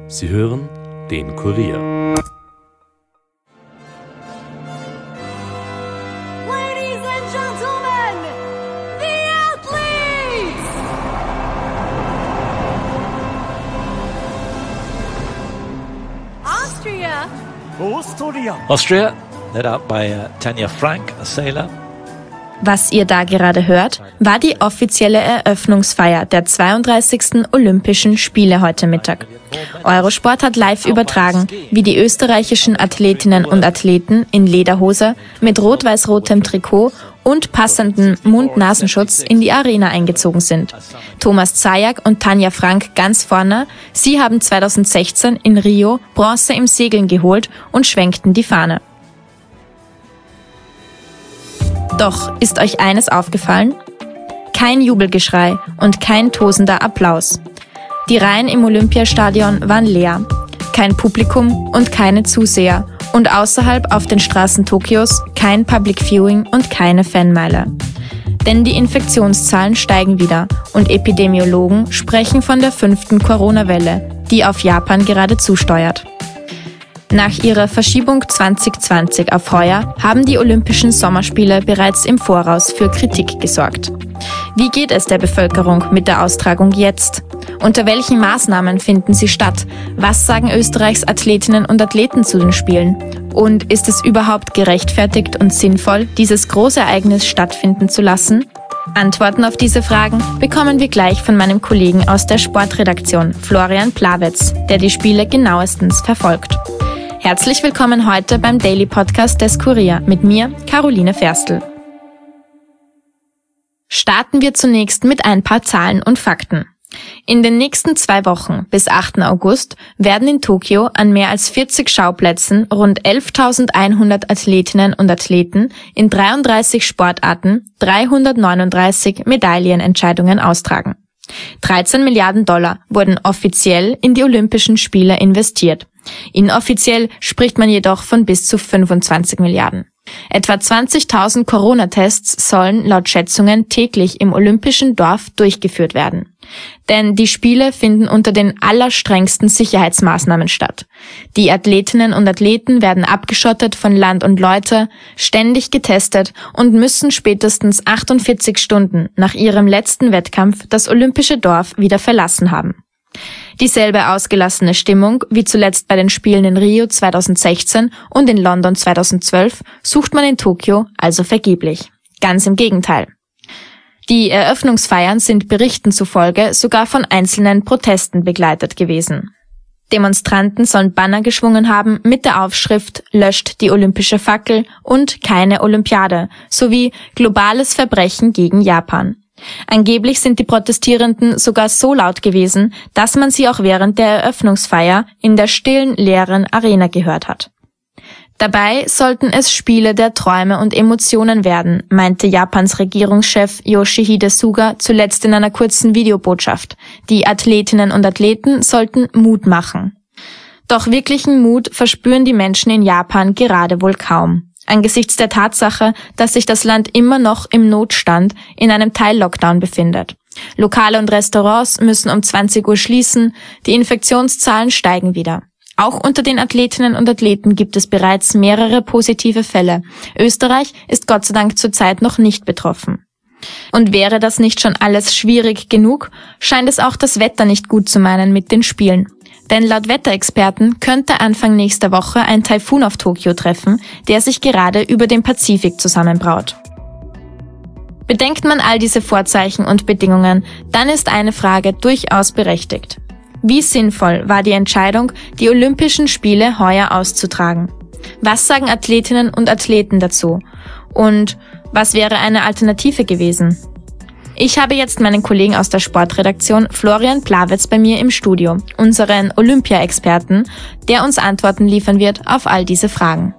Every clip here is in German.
Sie hören den Kurier. Ladies and gentlemen, the athletes! Austria, led out by Tanja Frank, a sailor. Was ihr da gerade hört, war die offizielle Eröffnungsfeier der 32. Olympischen Spiele heute Mittag. Eurosport hat live übertragen, wie die österreichischen Athletinnen und Athleten in Lederhose mit rot-weiß-rotem Trikot und passendem Mund-Nasenschutz in die Arena eingezogen sind. Thomas Zajac und Tanja Frank ganz vorne, sie haben 2016 in Rio Bronze im Segeln geholt und schwenkten die Fahne. Doch ist euch eines aufgefallen? Kein Jubelgeschrei und kein tosender Applaus. Die Reihen im Olympiastadion waren leer. Kein Publikum und keine Zuseher. Und außerhalb auf den Straßen Tokios kein Public Viewing und keine Fanmeile. Denn die Infektionszahlen steigen wieder und Epidemiologen sprechen von der 5. Corona-Welle, die auf Japan gerade zusteuert. Nach ihrer Verschiebung 2020 auf heuer haben die Olympischen Sommerspiele bereits im Voraus für Kritik gesorgt. Wie geht es der Bevölkerung mit der Austragung jetzt? Unter welchen Maßnahmen finden sie statt? Was sagen Österreichs Athletinnen und Athleten zu den Spielen? Und ist es überhaupt gerechtfertigt und sinnvoll, dieses Großereignis stattfinden zu lassen? Antworten auf diese Fragen bekommen wir gleich von meinem Kollegen aus der Sportredaktion, Florian Plawetz, der die Spiele genauestens verfolgt. Herzlich willkommen heute beim Daily Podcast des Kurier mit mir, Caroline Ferstl. Starten wir zunächst mit ein paar Zahlen und Fakten. In den nächsten 2 Wochen bis 8. August werden in Tokio an mehr als 40 Schauplätzen rund 11.100 Athletinnen und Athleten in 33 Sportarten 339 Medaillenentscheidungen austragen. 13 Milliarden Dollar wurden offiziell in die Olympischen Spiele investiert. Inoffiziell spricht man jedoch von bis zu 25 Milliarden. Etwa 20.000 Corona-Tests sollen laut Schätzungen täglich im Olympischen Dorf durchgeführt werden. Denn die Spiele finden unter den allerstrengsten Sicherheitsmaßnahmen statt. Die Athletinnen und Athleten werden abgeschottet von Land und Leute, ständig getestet und müssen spätestens 48 Stunden nach ihrem letzten Wettkampf das Olympische Dorf wieder verlassen haben. Dieselbe ausgelassene Stimmung wie zuletzt bei den Spielen in Rio 2016 und in London 2012 sucht man in Tokio also vergeblich. Ganz im Gegenteil. Die Eröffnungsfeiern sind Berichten zufolge sogar von einzelnen Protesten begleitet gewesen. Demonstranten sollen Banner geschwungen haben mit der Aufschrift „Löscht die olympische Fackel" und „Keine Olympiade" sowie „Globales Verbrechen gegen Japan". Angeblich sind die Protestierenden sogar so laut gewesen, dass man sie auch während der Eröffnungsfeier in der stillen, leeren Arena gehört hat. Dabei sollten es Spiele der Träume und Emotionen werden, meinte Japans Regierungschef Yoshihide Suga zuletzt in einer kurzen Videobotschaft. Die Athletinnen und Athleten sollten Mut machen. Doch wirklichen Mut verspüren die Menschen in Japan gerade wohl kaum. Angesichts der Tatsache, dass sich das Land immer noch im Notstand in einem Teil-Lockdown befindet. Lokale und Restaurants müssen um 20 Uhr schließen, die Infektionszahlen steigen wieder. Auch unter den Athletinnen und Athleten gibt es bereits mehrere positive Fälle. Österreich ist Gott sei Dank zurzeit noch nicht betroffen. Und wäre das nicht schon alles schwierig genug, scheint es auch das Wetter nicht gut zu meinen mit den Spielen. Denn laut Wetterexperten könnte Anfang nächster Woche ein Taifun auf Tokio treffen, der sich gerade über dem Pazifik zusammenbraut. Bedenkt man all diese Vorzeichen und Bedingungen, dann ist eine Frage durchaus berechtigt. Wie sinnvoll war die Entscheidung, die Olympischen Spiele heuer auszutragen? Was sagen Athletinnen und Athleten dazu? Und was wäre eine Alternative gewesen? Ich habe jetzt meinen Kollegen aus der Sportredaktion Florian Plawetz bei mir im Studio, unseren Olympia-Experten, der uns Antworten liefern wird auf all diese Fragen.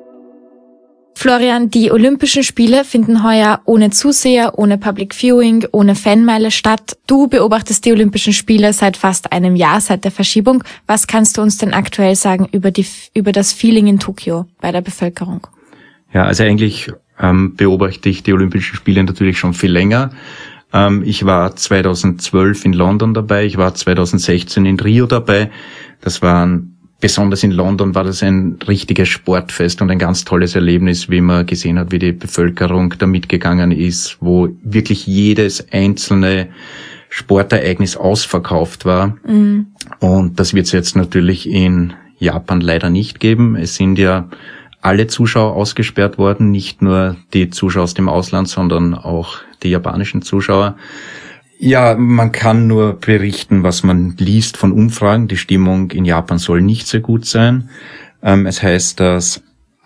Florian, die Olympischen Spiele finden heuer ohne Zuseher, ohne Public Viewing, ohne Fanmeile statt. Du beobachtest die Olympischen Spiele seit fast einem Jahr, seit der Verschiebung. Was kannst du uns denn aktuell sagen über das Feeling in Tokio bei der Bevölkerung? Ja, also eigentlich beobachte ich die Olympischen Spiele natürlich schon viel länger. Ich war 2012 in London dabei, ich war 2016 in Rio dabei. Besonders in London war das ein richtiges Sportfest und ein ganz tolles Erlebnis, wie man gesehen hat, wie die Bevölkerung da mitgegangen ist, wo wirklich jedes einzelne Sportereignis ausverkauft war. Mhm. Und das wird es jetzt natürlich in Japan leider nicht geben. Es sind ja alle Zuschauer ausgesperrt worden, nicht nur die Zuschauer aus dem Ausland, sondern auch die japanischen Zuschauer. Ja, man kann nur berichten, was man liest von Umfragen. Die Stimmung in Japan soll nicht sehr gut sein. Es heißt, dass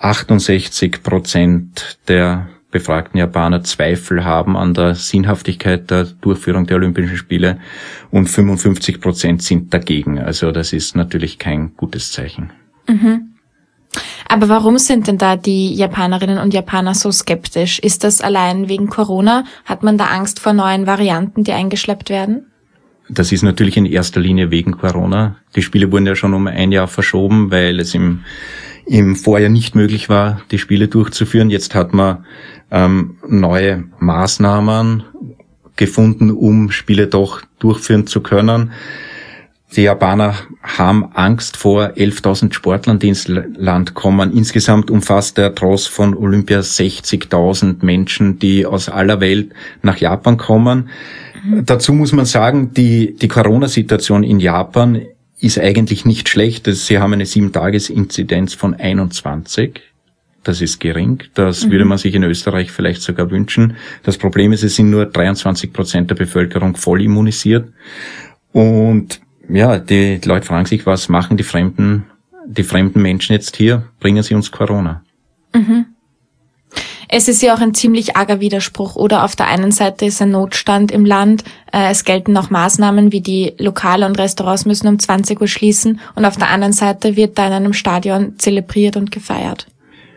68% der befragten Japaner Zweifel haben an der Sinnhaftigkeit der Durchführung der Olympischen Spiele und 55% sind dagegen. Also das ist natürlich kein gutes Zeichen. Mhm. Aber warum sind denn da die Japanerinnen und Japaner so skeptisch? Ist das allein wegen Corona? Hat man da Angst vor neuen Varianten, die eingeschleppt werden? Das ist natürlich in erster Linie wegen Corona. Die Spiele wurden ja schon um ein Jahr verschoben, weil es im Vorjahr nicht möglich war, die Spiele durchzuführen. Jetzt hat man neue Maßnahmen gefunden, um Spiele doch durchführen zu können. Die Japaner haben Angst vor 11.000 Sportlern, die ins Land kommen. Insgesamt umfasst der Tross von Olympia 60.000 Menschen, die aus aller Welt nach Japan kommen. Dazu muss man sagen, die Corona-Situation in Japan ist eigentlich nicht schlecht. Sie haben eine 7-Tages-Inzidenz von 21. Das ist gering. Das würde man sich in Österreich vielleicht sogar wünschen. Das Problem ist, es sind nur 23% der Bevölkerung voll immunisiert. Und ja, die Leute fragen sich, was machen die fremden Menschen jetzt hier? Bringen sie uns Corona? Mhm. Es ist ja auch ein ziemlich arger Widerspruch, oder? Auf der einen Seite ist ein Notstand im Land, es gelten noch Maßnahmen, wie die Lokale und Restaurants müssen um 20 Uhr schließen, und auf der anderen Seite wird da in einem Stadion zelebriert und gefeiert.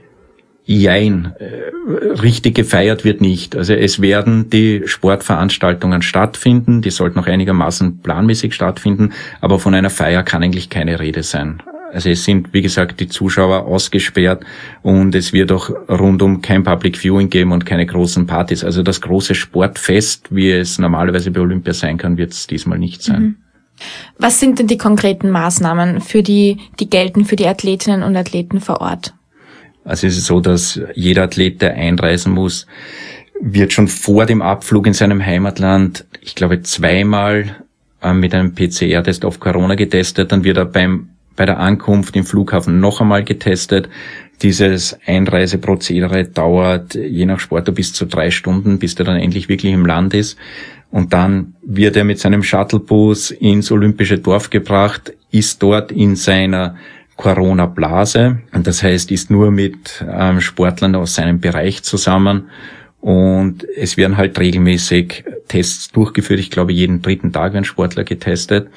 Jein, richtig gefeiert wird nicht. Also es werden die Sportveranstaltungen stattfinden, die sollten noch einigermaßen planmäßig stattfinden, aber von einer Feier kann eigentlich keine Rede sein. Also es sind, wie gesagt, die Zuschauer ausgesperrt und es wird auch rundum kein Public Viewing geben und keine großen Partys. Also das große Sportfest, wie es normalerweise bei Olympia sein kann, wird es diesmal nicht sein. Mhm. Was sind denn die konkreten Maßnahmen, die gelten für die Athletinnen und Athleten vor Ort? Also es ist so, dass jeder Athlet, der einreisen muss, wird schon vor dem Abflug in seinem Heimatland, ich glaube, 2-mal mit einem PCR-Test auf Corona getestet. Dann wird er bei der Ankunft im Flughafen noch einmal getestet. Dieses Einreiseprozedere dauert je nach Sportler bis zu 3 Stunden, bis der dann endlich wirklich im Land ist. Und dann wird er mit seinem Shuttlebus ins Olympische Dorf gebracht, ist dort in seiner Corona-Blase. Und das heißt, ist nur mit Sportlern aus seinem Bereich zusammen. Und es werden halt regelmäßig Tests durchgeführt. Ich glaube, jeden 3. Tag werden Sportler getestet.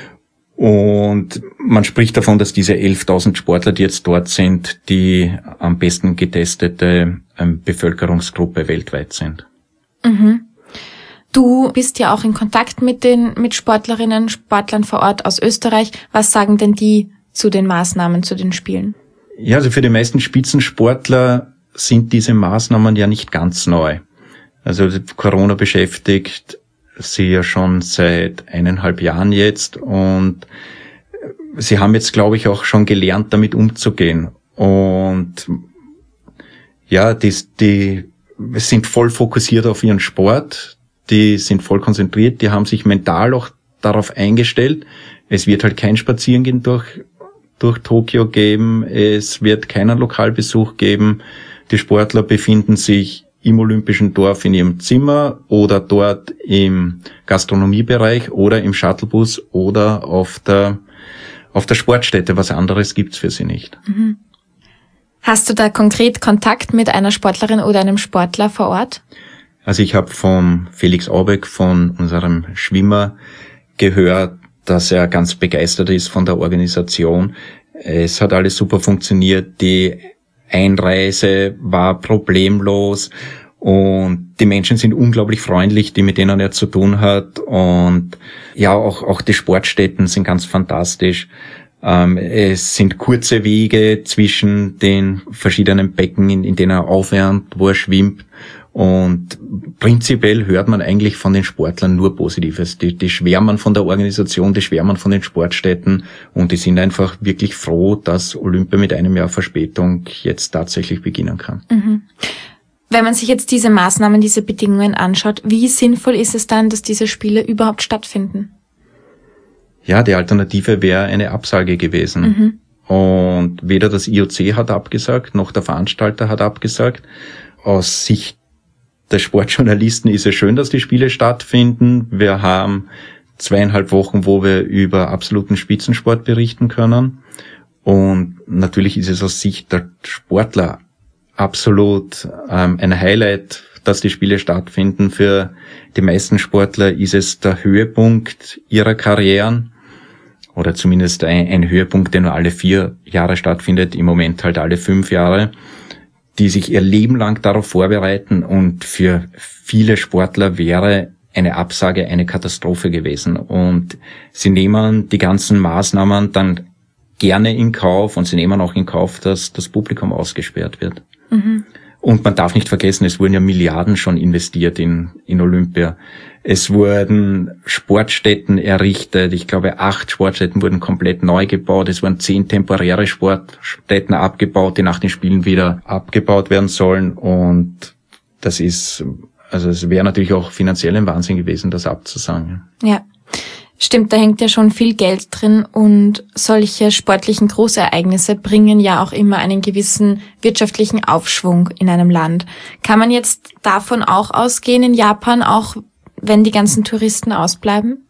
Und man spricht davon, dass diese 11.000 Sportler, die jetzt dort sind, die am besten getestete Bevölkerungsgruppe weltweit sind. Mhm. Du bist ja auch in Kontakt mit Sportlerinnen, Sportlern vor Ort aus Österreich. Was sagen denn die zu den Maßnahmen, zu den Spielen? Ja, also für die meisten Spitzensportler sind diese Maßnahmen ja nicht ganz neu. Also Corona beschäftigt sie ja schon seit 1,5 Jahren jetzt und sie haben jetzt, glaube ich, auch schon gelernt, damit umzugehen. Und ja, die sind voll fokussiert auf ihren Sport, die sind voll konzentriert, die haben sich mental auch darauf eingestellt. Es wird halt kein Spazierengehen durch Tokio geben, es wird keinen Lokalbesuch geben. Die Sportler befinden sich im Olympischen Dorf in ihrem Zimmer oder dort im Gastronomiebereich oder im Shuttlebus oder auf der Sportstätte. Was anderes gibt's für sie nicht. Mhm. Hast du da konkret Kontakt mit einer Sportlerin oder einem Sportler vor Ort? Also ich habe vom Felix Aubeck, von unserem Schwimmer, gehört, dass er ganz begeistert ist von der Organisation. Es hat alles super funktioniert. Die Einreise war problemlos und die Menschen sind unglaublich freundlich, die mit denen er zu tun hat. Und ja, auch die Sportstätten sind ganz fantastisch. Es sind kurze Wege zwischen den verschiedenen Becken, in denen er aufwärmt, wo er schwimmt. Und prinzipiell hört man eigentlich von den Sportlern nur Positives. Die schwärmen von der Organisation, die schwärmen von den Sportstätten und die sind einfach wirklich froh, dass Olympia mit einem Jahr Verspätung jetzt tatsächlich beginnen kann. Mhm. Wenn man sich jetzt diese Maßnahmen, diese Bedingungen anschaut, wie sinnvoll ist es dann, dass diese Spiele überhaupt stattfinden? Ja, die Alternative wäre eine Absage gewesen. Und weder das IOC hat abgesagt, noch der Veranstalter hat abgesagt. Aus Sicht der Sportjournalisten ist es schön, dass die Spiele stattfinden. Wir haben 2,5 Wochen, wo wir über absoluten Spitzensport berichten können. Und natürlich ist es aus Sicht der Sportler absolut ein Highlight, dass die Spiele stattfinden. Für die meisten Sportler ist es der Höhepunkt ihrer Karrieren oder zumindest ein Höhepunkt, der nur alle 4 Jahre stattfindet, im Moment halt alle 5 Jahre, die sich ihr Leben lang darauf vorbereiten, und für viele Sportler wäre eine Absage eine Katastrophe gewesen. Und sie nehmen die ganzen Maßnahmen dann gerne in Kauf, und sie nehmen auch in Kauf, dass das Publikum ausgesperrt wird. Und man darf nicht vergessen, es wurden ja Milliarden schon investiert in Olympia. Es wurden Sportstätten errichtet. Ich glaube, 8 Sportstätten wurden komplett neu gebaut. Es wurden 10 temporäre Sportstätten abgebaut, die nach den Spielen wieder abgebaut werden sollen. Und das ist, also es wäre natürlich auch finanziell ein Wahnsinn gewesen, das abzusagen. Ja. Stimmt, da hängt ja schon viel Geld drin, und solche sportlichen Großereignisse bringen ja auch immer einen gewissen wirtschaftlichen Aufschwung in einem Land. Kann man jetzt davon auch ausgehen in Japan, auch wenn die ganzen Touristen ausbleiben?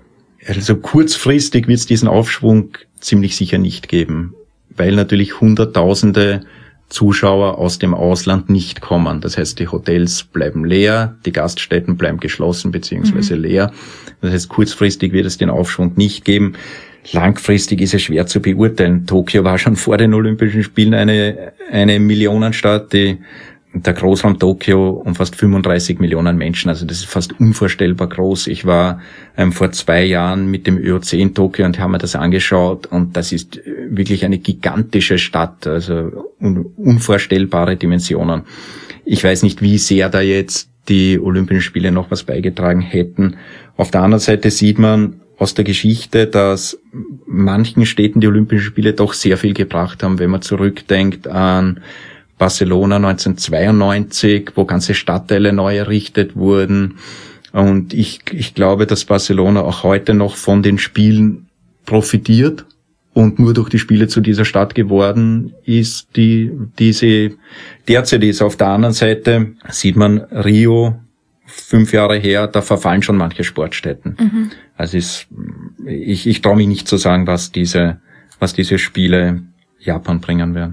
Also kurzfristig wird es diesen Aufschwung ziemlich sicher nicht geben, weil natürlich Hunderttausende Zuschauer aus dem Ausland nicht kommen. Das heißt, die Hotels bleiben leer, die Gaststätten bleiben geschlossen bzw. leer. Das heißt, kurzfristig wird es den Aufschwung nicht geben. Langfristig ist es schwer zu beurteilen. Tokio war schon vor den Olympischen Spielen eine Millionenstadt. Der Großraum Tokio umfasst 35 Millionen Menschen. Also das ist fast unvorstellbar groß. Ich war vor 2 Jahren mit dem ÖOC in Tokio und habe mir das angeschaut, und das ist wirklich eine gigantische Stadt, also unvorstellbare Dimensionen. Ich weiß nicht, wie sehr da jetzt die Olympischen Spiele noch was beigetragen hätten. Auf der anderen Seite sieht man aus der Geschichte, dass manchen Städten die Olympischen Spiele doch sehr viel gebracht haben, wenn man zurückdenkt an Barcelona 1992, wo ganze Stadtteile neu errichtet wurden. Und ich glaube, dass Barcelona auch heute noch von den Spielen profitiert und nur durch die Spiele zu dieser Stadt geworden ist, diese derzeit ist. Auf der anderen Seite sieht man Rio, 5 Jahre her, da verfallen schon manche Sportstätten. Also ich traue mich nicht zu sagen, was diese Spiele Japan bringen werden.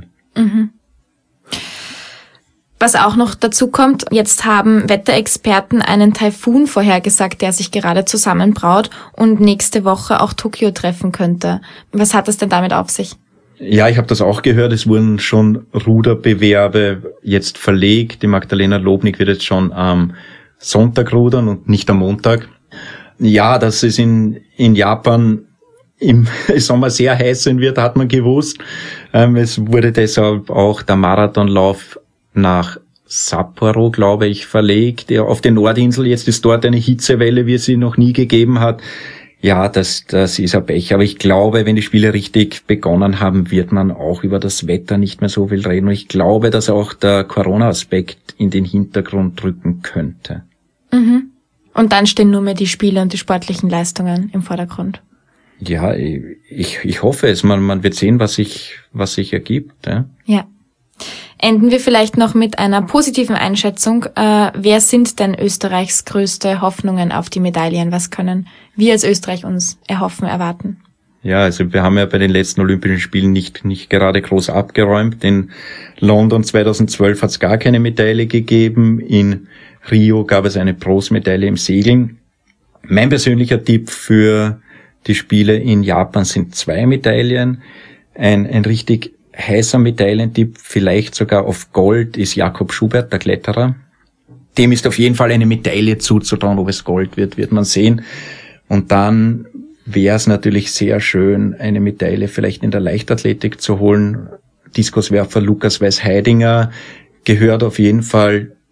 Was auch noch dazu kommt, jetzt haben Wetterexperten einen Taifun vorhergesagt, der sich gerade zusammenbraut und nächste Woche auch Tokio treffen könnte. Was hat es denn damit auf sich? Ja, ich habe das auch gehört. Es wurden schon Ruderbewerbe jetzt verlegt. Die Magdalena Lobnig wird jetzt schon am Sonntag rudern und nicht am Montag. Ja, dass es in Japan im Sommer sehr heiß sein wird, hat man gewusst. Es wurde deshalb auch der Marathonlauf nach Sapporo, glaube ich, verlegt, auf die Nordinsel. Jetzt ist dort eine Hitzewelle, wie es sie noch nie gegeben hat. Ja, das ist ein Pech. Aber ich glaube, wenn die Spiele richtig begonnen haben, wird man auch über das Wetter nicht mehr so viel reden. Und ich glaube, dass auch der Corona-Aspekt in den Hintergrund rücken könnte. Und dann stehen nur mehr die Spiele und die sportlichen Leistungen im Vordergrund. Ja, ich hoffe es. Man wird sehen, was sich ergibt. Ja. Enden wir vielleicht noch mit einer positiven Einschätzung. Wer sind denn Österreichs größte Hoffnungen auf die Medaillen? Was können wir als Österreich uns erwarten? Ja, also wir haben ja bei den letzten Olympischen Spielen nicht gerade groß abgeräumt. In London 2012 hat es gar keine Medaille gegeben. In Rio gab es eine Bronzemedaille im Segeln. Mein persönlicher Tipp für die Spiele in Japan sind 2 Medaillen. Ein richtig heißer Medaillentipp, vielleicht sogar auf Gold, ist Jakob Schubert, der Kletterer. Dem ist auf jeden Fall eine Medaille zuzutrauen. Ob es Gold wird man sehen. Und dann wäre es natürlich sehr schön, eine Medaille vielleicht in der Leichtathletik zu holen. Diskuswerfer Lukas Weiß-Heidinger gehört auf jeden Fall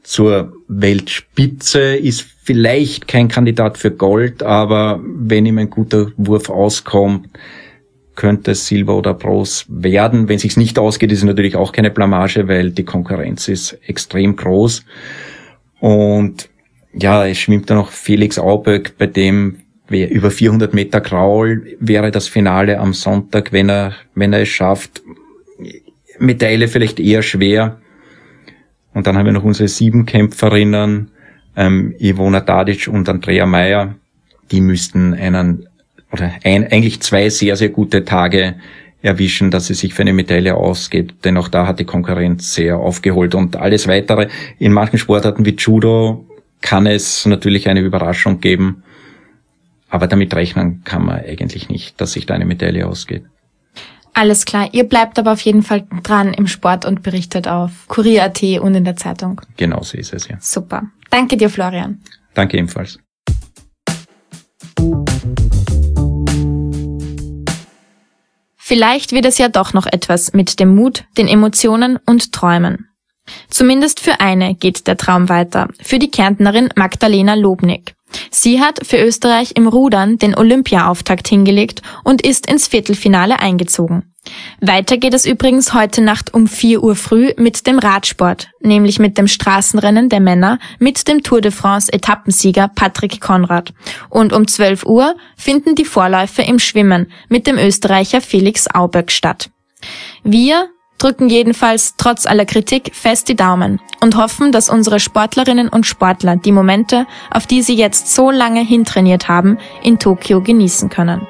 zur Weltspitze, ist vielleicht kein Kandidat für Gold, aber wenn ihm ein guter Wurf auskommt, könnte es Silber oder Bronze werden. Wenn es sich nicht ausgeht, ist es natürlich auch keine Blamage, weil die Konkurrenz ist extrem groß. Und ja, es schwimmt da noch Felix Auböck, bei dem über 400 Meter Kraul wäre das Finale am Sonntag, wenn er es schafft. Medaille vielleicht eher schwer. Und dann haben wir noch unsere 7 Kämpferinnen, Ivona Tadic und Andrea Meyer. Die müssten eigentlich 2 sehr, sehr gute Tage erwischen, dass es sich für eine Medaille ausgeht. Denn auch da hat die Konkurrenz sehr aufgeholt. Und alles Weitere, in manchen Sportarten wie Judo kann es natürlich eine Überraschung geben. Aber damit rechnen kann man eigentlich nicht, dass sich da eine Medaille ausgeht. Alles klar. Ihr bleibt aber auf jeden Fall dran im Sport und berichtet auf Kurier.at und in der Zeitung. Genau so ist es, ja. Super. Danke dir, Florian. Danke ebenfalls. Vielleicht wird es ja doch noch etwas mit dem Mut, den Emotionen und Träumen. Zumindest für eine geht der Traum weiter, für die Kärntnerin Magdalena Lobnig. Sie hat für Österreich im Rudern den Olympia-Auftakt hingelegt und ist ins Viertelfinale eingezogen. Weiter geht es übrigens heute Nacht um 4 Uhr früh mit dem Radsport, nämlich mit dem Straßenrennen der Männer mit dem Tour de France Etappensieger Patrick Konrad. Und um 12 Uhr finden die Vorläufe im Schwimmen mit dem Österreicher Felix Auböck statt. Wir drücken jedenfalls trotz aller Kritik fest die Daumen und hoffen, dass unsere Sportlerinnen und Sportler die Momente, auf die sie jetzt so lange hintrainiert haben, in Tokio genießen können.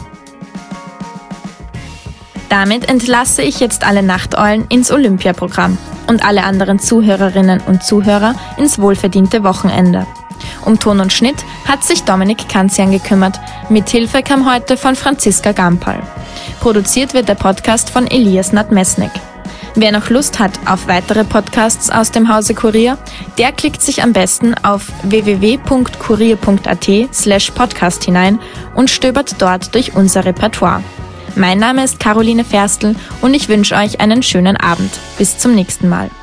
Damit entlasse ich jetzt alle Nachteulen ins Olympiaprogramm und alle anderen Zuhörerinnen und Zuhörer ins wohlverdiente Wochenende. Um Ton und Schnitt hat sich Dominik Kanzian gekümmert. Mithilfe kam heute von Franziska Gampal. Produziert wird der Podcast von Elias Nadmesnik. Wer noch Lust hat auf weitere Podcasts aus dem Hause Kurier, der klickt sich am besten auf www.kurier.at/podcast hinein und stöbert dort durch unser Repertoire. Mein Name ist Caroline Ferstl und ich wünsche euch einen schönen Abend. Bis zum nächsten Mal.